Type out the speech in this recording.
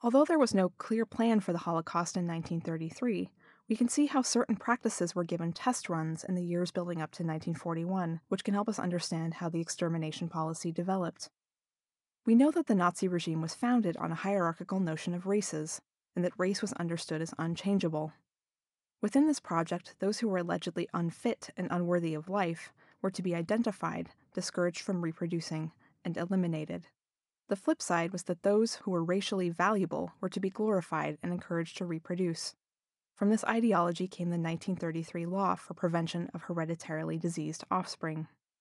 Although there was no clear plan for the Holocaust in 1933, we can see how certain practices were given test runs in the years building up to 1941, which can help us understand how the extermination policy developed. We know that the Nazi regime was founded on a hierarchical notion of races, and that race was understood as unchangeable. Within this project, those who were allegedly unfit and unworthy of life were to be identified, discouraged from reproducing, and eliminated. The flip side was that those who were racially valuable were to be glorified and encouraged to reproduce. From this ideology came the 1933 law for prevention of hereditarily diseased offspring.